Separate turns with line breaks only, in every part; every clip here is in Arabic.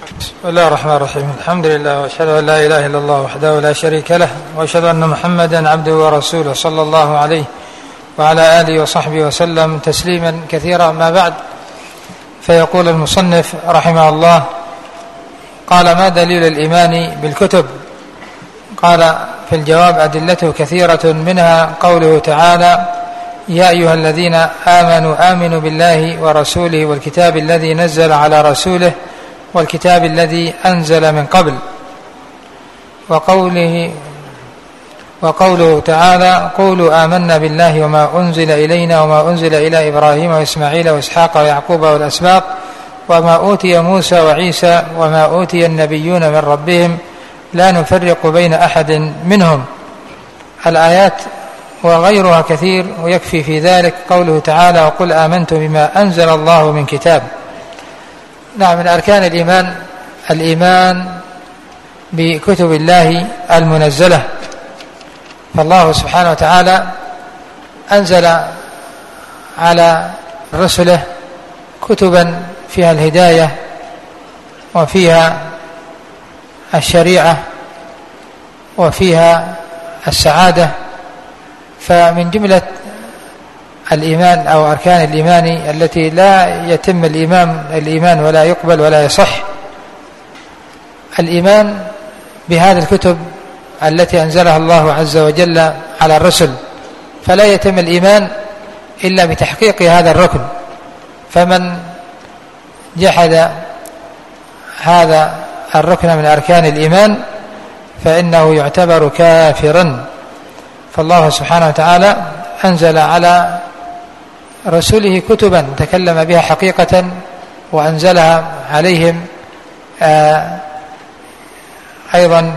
بسم الله الرحمن الرحيم. الحمد لله وأشهد أن لا إله إلا الله وحده لا شريك له، وأشهد أن محمدا عبده ورسوله صلى الله عليه وعلى آله وصحبه وسلم تسليما كثيرا. ما بعد، فيقول المصنف رحمه الله: قال: ما دليل الإيمان بالكتب؟ قال في الجواب: أدلته كثيرة، منها قوله تعالى: يا أيها الذين آمنوا آمنوا بالله ورسوله والكتاب الذي نزل على رسوله والكتاب الذي أنزل من قبل، وقوله تعالى: قولوا آمنا بالله وما أنزل إلينا وما أنزل إلى إبراهيم وإسماعيل وإسحاق ويعقوب والأسباط وما أوتي موسى وعيسى وما أوتي النبيون من ربهم لا نفرق بين أحد منهم. الآيات وغيرها كثير، ويكفي في ذلك قوله تعالى: وقل آمنت بما أنزل الله من كتاب. نعم، من أركان الإيمان بكتب الله المنزلة، فالله سبحانه وتعالى أنزل على رسله كتبا فيها الهداية وفيها الشريعة وفيها السعادة. فمن جملة الإيمان أو أركان الإيمان التي لا يتم الإيمان ولا يقبل ولا يصح الإيمان بهذه الكتب التي أنزلها الله عز وجل على الرسل، فلا يتم الإيمان إلا بتحقيق هذا الركن. فمن جحد هذا الركن من أركان الإيمان فإنه يعتبر كافرا. فالله سبحانه وتعالى أنزل على رسوله كتبا تكلم بها حقيقة وأنزلها عليهم أيضا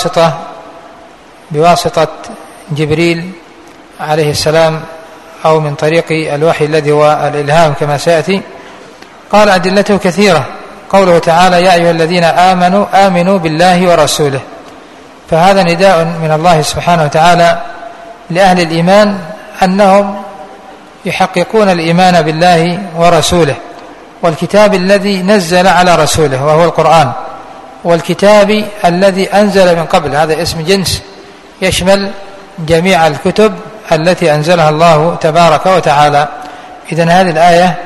بواسطة جبريل عليه السلام أو من طريق الوحي الذي هو الإلهام كما سيأتي. قال: أدلته كثيرة. قوله تعالى: يا أيها الذين آمنوا آمنوا بالله ورسوله، فهذا نداء من الله سبحانه وتعالى لأهل الإيمان أنهم يحققون الإيمان بالله ورسوله والكتاب الذي نزل على رسوله وهو القرآن، والكتاب الذي أنزل من قبل. هذا اسم جنس يشمل جميع الكتب التي أنزلها الله تبارك وتعالى. إذن هذه الآية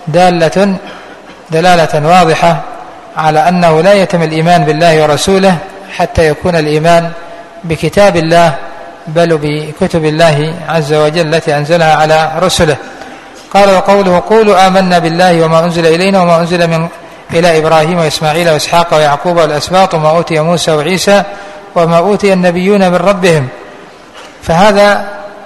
دلالة واضحة على أنه لا يتم الإيمان بالله ورسوله حتى يكون الإيمان بكتاب الله بل بكتب الله عز وجل التي أنزلها على رسله. قال: وقوله: قولوا آمنا بالله وما أنزل إلينا وما أنزل إلى إبراهيم وإسماعيل وإسحاق ويعقوب والأسباط وما أوتي موسى وعيسى وما أوتي النبيون من ربهم. فهذا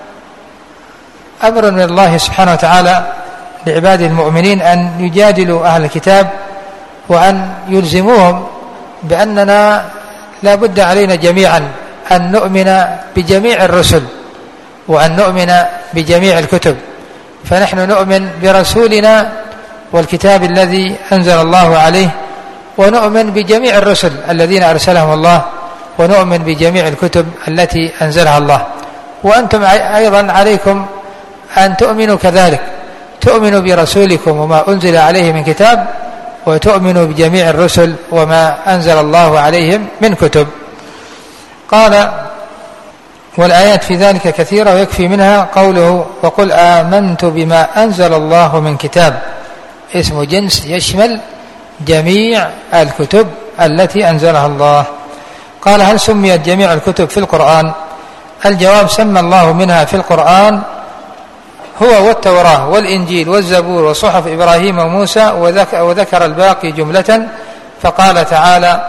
أمر من الله سبحانه وتعالى لعباده المؤمنين أن يجادلوا أهل الكتاب وأن يلزموهم بأننا لا بد علينا جميعا أن نؤمن بجميع الرسل وأن نؤمن بجميع الكتب. فنحن نؤمن برسولنا والكتاب الذي أنزل الله عليه، ونؤمن بجميع الرسل الذين أرسلهم الله، ونؤمن بجميع الكتب التي أنزلها الله. وأنتم أيضا عليكم أن تؤمنوا كذلك، تؤمنوا برسولكم وما أنزل عليه من كتاب، وتؤمنوا بجميع الرسل وما أنزل الله عليهم من كتب. قال: والآيات في ذلك كثيرة، ويكفي منها قوله: وقل آمنت بما أنزل الله من كتاب. اسم جنس يشمل جميع الكتب التي أنزلها الله. قال: هل سميت جميع الكتب في القرآن؟ الجواب: سمى الله منها في القرآن هو والتوراة والإنجيل والزبور وصحف إبراهيم وموسى، وذكر الباقي جملة، فقال تعالى: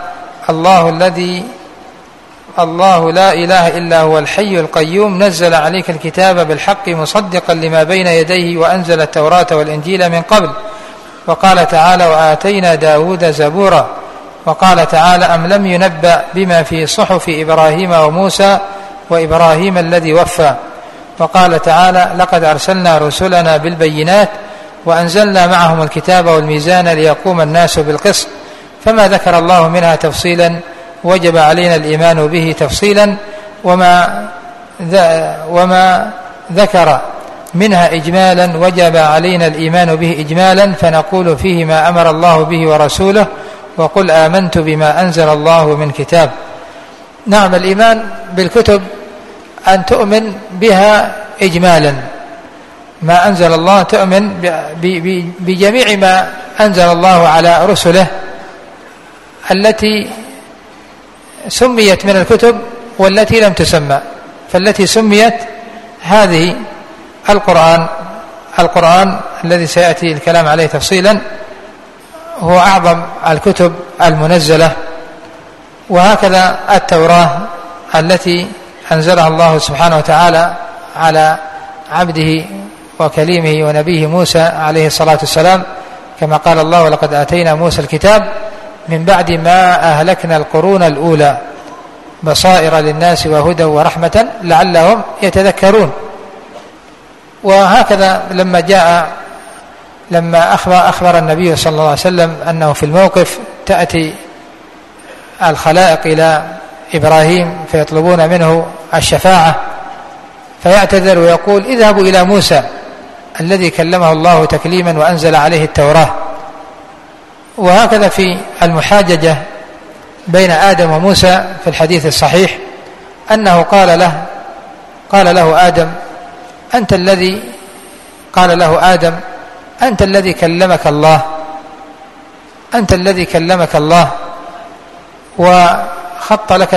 الله لا إله إلا هو الحي القيوم نزل عليك الكتاب بالحق مصدقا لما بين يديه وأنزل التوراة والإنجيل من قبل. وقال تعالى: وآتينا داود زبورا. وقال تعالى: أم لم ينبأ بما في صحف إبراهيم وموسى وإبراهيم الذي وفى. وقال تعالى: لقد أرسلنا رسلنا بالبينات وأنزلنا معهم الكتاب والميزان ليقوم الناس بالقسط. فما ذكر الله منها تفصيلا وجب علينا الإيمان به تفصيلا، وما ذكر منها إجمالا وجب علينا الإيمان به إجمالا، فنقول فيه ما أمر الله به ورسوله وقل آمنت بما أنزل الله من كتاب. نعم، الإيمان بالكتب أن تؤمن بها إجمالا، ما أنزل الله، تؤمن بجميع ما أنزل الله على رسله التي سميت من الكتب والتي لم تسمى. فالتي سميت هذه القرآن الذي سيأتي الكلام عليه تفصيلا هو أعظم الكتب المنزلة، وهكذا التوراة التي أنزلها الله سبحانه وتعالى على عبده وكليمه ونبيه موسى عليه الصلاة والسلام، كما قال الله: ولقد آتينا موسى الكتاب من بعد ما أهلكنا القرون الأولى بصائر للناس وهدى ورحمة لعلهم يتذكرون. وهكذا لما أخبر النبي صلى الله عليه وسلم أنه في الموقف تأتي الخلائق إلى إبراهيم فيطلبون منه الشفاعة، فيعتذر ويقول: اذهبوا إلى موسى الذي كلمه الله تكليما وأنزل عليه التوراة. وهكذا في المحاججة بين آدم وموسى في الحديث الصحيح أنه قال له آدم: أنت الذي كلمك الله، وخط لك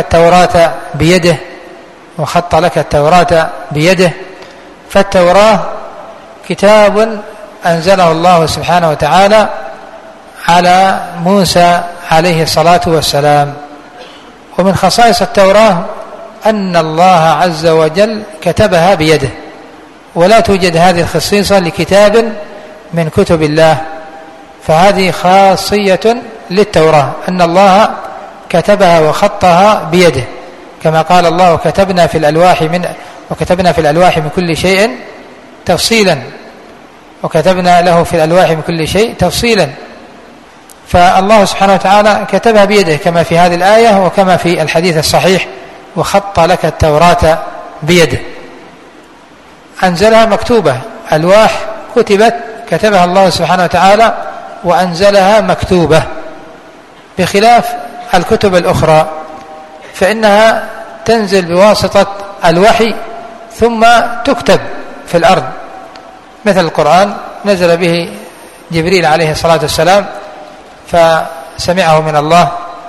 التوراة بيده. فالتوراة كتاب أنزله الله سبحانه وتعالى على موسى عليه الصلاة والسلام. ومن خصائص التوراة أن الله عز وجل كتبها بيده، ولا توجد هذه الخصيصة لكتاب من كتب الله، فهذه خاصية للتوراة أن الله كتبها وخطها بيده، كما قال الله: وكتبنا في الألواح من كل شيء تفصيلا، وكتبنا له في الألواح من كل شيء تفصيلا. فالله سبحانه وتعالى كتبها بيده كما في هذه الآية وكما في الحديث الصحيح: وخط لك التوراة بيده. أنزلها مكتوبة، ألواح كتبها الله سبحانه وتعالى وأنزلها مكتوبة، بخلاف الكتب الأخرى فإنها تنزل بواسطة الوحي ثم تكتب في الأرض، مثل القرآن نزل به جبريل عليه الصلاة والسلام فسمعه من الله،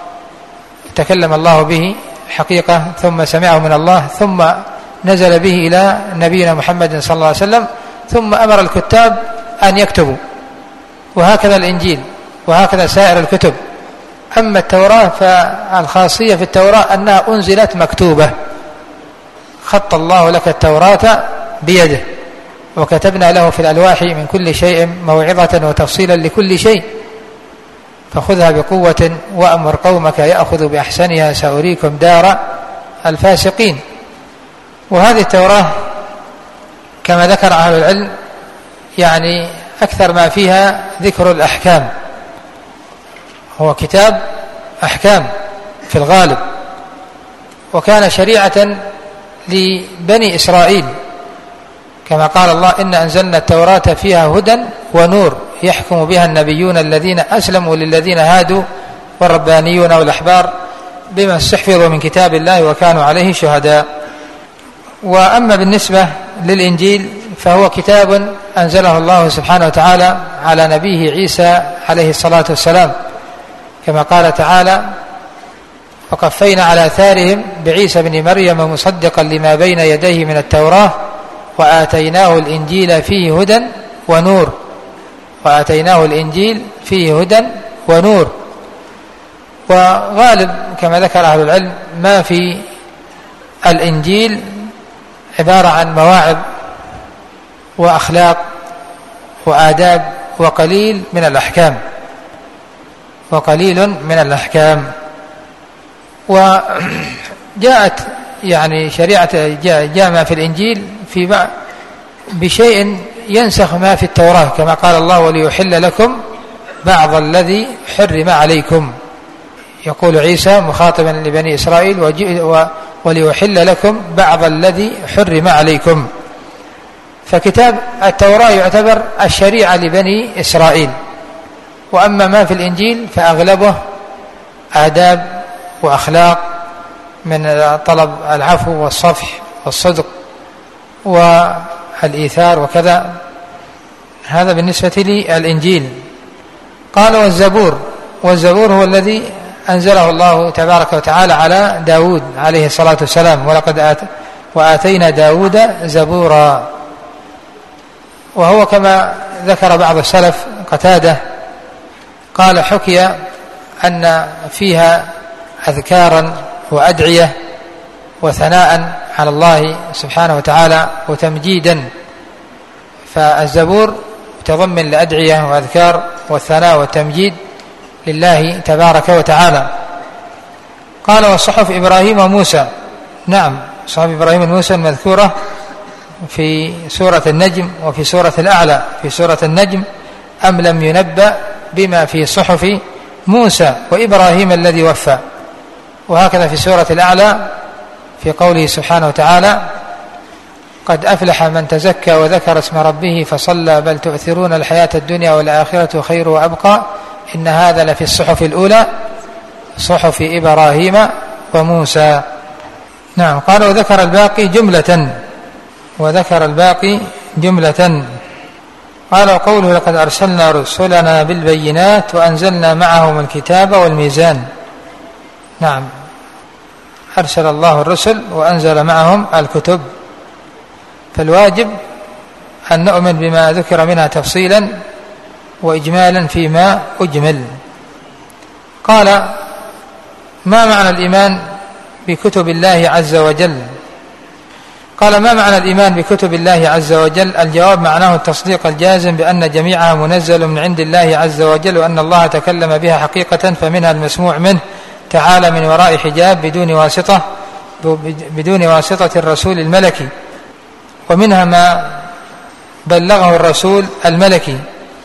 تكلم الله به حقيقة، ثم سمعه من الله، ثم نزل به إلى نبينا محمد صلى الله عليه وسلم، ثم أمر الكتاب أن يكتبوا. وهكذا الإنجيل، وهكذا سائر الكتب. أما التوراة فالخاصية في التوراة أنها أنزلت مكتوبة، خط الله لك التوراة بيده، وكتبنا له في الألواح من كل شيء موعظة وتفصيلا لكل شيء، فخذها بقوة وأمر قومك يأخذ بأحسنها سأريكم دار الفاسقين. وهذه التوراة كما ذكر أهل العلم يعني أكثر ما فيها ذكر الأحكام، هو كتاب أحكام في الغالب، وكان شريعة لبني إسرائيل، كما قال الله: إن أنزلنا التوراة فيها هدى ونور يحكم بها النبيون الذين أسلموا للذين هادوا والربانيون والأحبار بما استحفظوا من كتاب الله وكانوا عليه شهداء. وأما بالنسبة للإنجيل فهو كتاب أنزله الله سبحانه وتعالى على نبيه عيسى عليه الصلاة والسلام، كما قال تعالى: وقفينا على آثارهم بعيسى بن مريم مصدقا لما بين يديه من التوراة وآتيناه الإنجيل فيه هدى ونور. وغالب كما ذكر أهل العلم ما في الإنجيل عبارة عن مواعظ وأخلاق وآداب وقليل من الأحكام. وجاءت يعني شريعة جاء ما في الإنجيل بشيء ينسخ ما في التوراة، كما قال الله: وليحل لكم بعض الذي حرم عليكم. يقول عيسى مخاطبا لبني إسرائيل: وليحل لكم بعض الذي حرم عليكم. فكتاب التوراة يعتبر الشريعة لبني إسرائيل، وأما ما في الإنجيل فأغلبه آداب وأخلاق من طلب العفو والصفح والصدق والإيثار وكذا. هذا بالنسبة للإنجيل. قال والزبور هو الذي أنزله الله تبارك وتعالى على داود عليه الصلاة والسلام، ولقد وآتينا داود زبورا. وهو كما ذكر بعض السلف قتادة قال حكي أن فيها أذكارا وأدعية وثناء على الله سبحانه وتعالى وتمجيدا، فالزبور متضمن لأدعية وأذكار والثناء والتمجيد لله تبارك وتعالى. قال وصحف إبراهيم وموسى. نعم، صحف إبراهيم وموسى المذكورة في سورة النجم وفي سورة الأعلى. في سورة النجم أم لم ينبأ بما في صحف موسى وإبراهيم الذي وفى. وهكذا في سورة الأعلى في قوله سبحانه وتعالى قد أفلح من تزكى وذكر اسم ربه فصلى بل تؤثرون الحياة الدنيا والآخرة خير وأبقى إن هذا لفي الصحف الأولى صحف إبراهيم وموسى. نعم. قال وذكر الباقي جملة. قال قوله لقد أرسلنا رسلنا بالبينات وأنزلنا معهم الكتاب والميزان. نعم، أرسل الله الرسل وأنزل معهم الكتب، فالواجب أن نؤمن بما ذكر منها تفصيلا وإجمالا فيما أجمل. قال ما معنى الإيمان بكتب الله عز وجل؟ قال ما معنى الإيمان بكتب الله عز وجل؟ الجواب معناه التصديق الجازم بأن جميعها منزل من عند الله عز وجل، وأن الله تكلم بها حقيقة، فمنها المسموع منه تعالى من وراء حجاب بدون واسطة الرسول الملكي، ومنها ما بلغه الرسول الملكي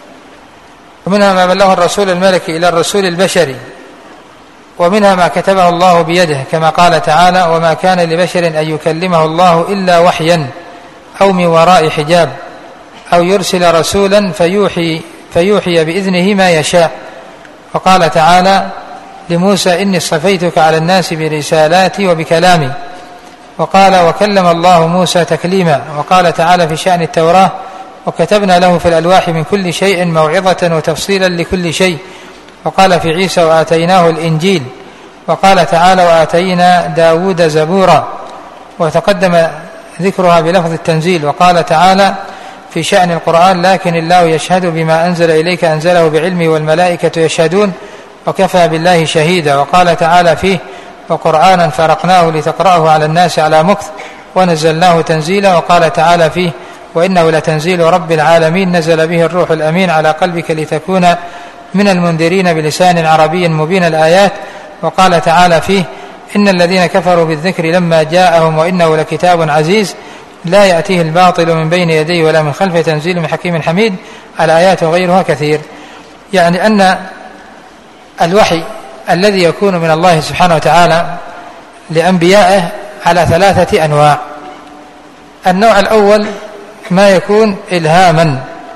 إلى الرسول البشري، ومنها ما كتبه الله بيده كما قال تعالى وما كان لبشر أن يكلمه الله إلا وحيا أو من وراء حجاب أو يرسل رسولا فيوحي بإذنه ما يشاء. وقال تعالى لموسى إني اصطفيتك على الناس برسالاتي وبكلامي. وقال وكلم الله موسى تكليما. وقال تعالى في شأن التوراة وكتبنا له في الألواح من كل شيء موعظة وتفصيلا لكل شيء. وقال في عيسى وآتيناه الإنجيل. وقال تعالى وآتينا داود زبورا، وتقدم ذكرها بلفظ التنزيل. وقال تعالى في شأن القرآن لكن الله يشهد بما أنزل إليك أنزله بعلمه والملائكة يشهدون وكفى بالله شهيدا. وقال تعالى فيه وقرآنا فرقناه لتقرأه على الناس على مكث ونزلناه تنزيلا. وقال تعالى فيه وإنه لتنزيل رب العالمين نزل به الروح الأمين على قلبك لتكون من المنذرين بلسان عربي مبين الآيات. وقال تعالى فيه إن الذين كفروا بالذكر لما جاءهم وإنه لكتاب عزيز لا يأتيه الباطل من بين يديه ولا من خلفه تنزيل من حكيم حميد. الآيات وغيرها كثير. يعني أن الوحي الذي يكون من الله سبحانه وتعالى لأنبيائه على 3 أنواع. النوع الأول ما يكون إلهاما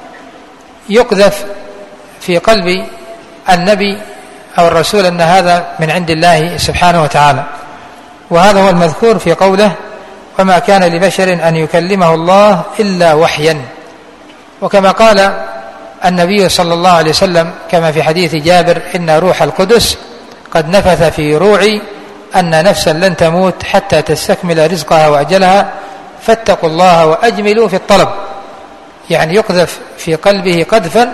يقذف في قلب النبي أو الرسول أن هذا من عند الله سبحانه وتعالى، وهذا هو المذكور في قوله وما كان لبشر أن يكلمه الله إلا وحيا. وكما قال النبي صلى الله عليه وسلم كما في حديث جابر إن روح القدس قد نفث في روعي أن نفسا لن تموت حتى تستكمل رزقها وأجلها فاتقوا الله وأجملوا في الطلب. يعني يقذف في قلبه قذفا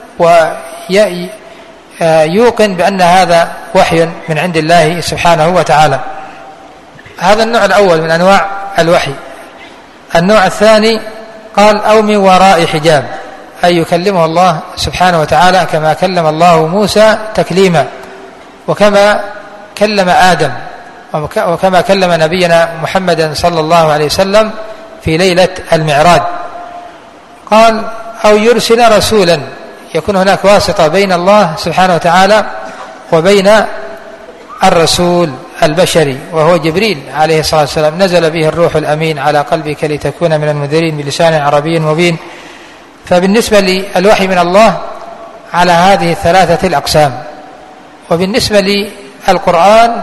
ويوقن بأن هذا وحي من عند الله سبحانه وتعالى. هذا النوع الأول من أنواع الوحي. النوع الثاني قال أو من وراء حجاب، أي يكلمه الله سبحانه وتعالى كما كلم الله موسى تكليما، وكما كلم آدم، وكما كلم نبينا محمدا صلى الله عليه وسلم في ليلة المعراج. قال أو يرسل رسولا، يكون هناك واسطة بين الله سبحانه وتعالى وبين الرسول البشري وهو جبريل عليه الصلاة والسلام، نزل به الروح الأمين على قلبك لتكون من المنذرين بلسان عربي مبين. فبالنسبة للوحي من الله على هذه 3 الأقسام. وبالنسبة القرآن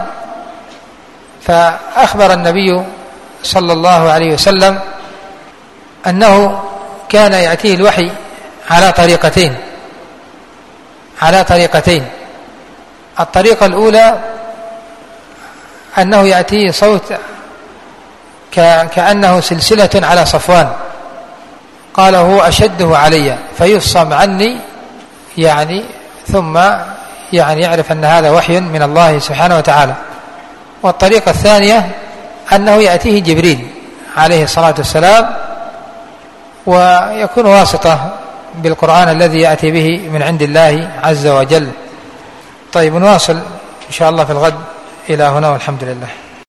فأخبر النبي صلى الله عليه وسلم أنه كان يأتيه الوحي على طريقتين. الطريقة الأولى أنه يأتيه صوت كأنه سلسلة على صفوان، قال هو أشده علي فيفصم عني، يعني ثم يعني يعرف أن هذا وحي من الله سبحانه وتعالى. والطريقة الثانية أنه يأتيه جبريل عليه الصلاة والسلام ويكون واسطة بالقرآن الذي يأتي به من عند الله عز وجل. طيب نواصل إن شاء الله في الغد. إلى هنا والحمد لله.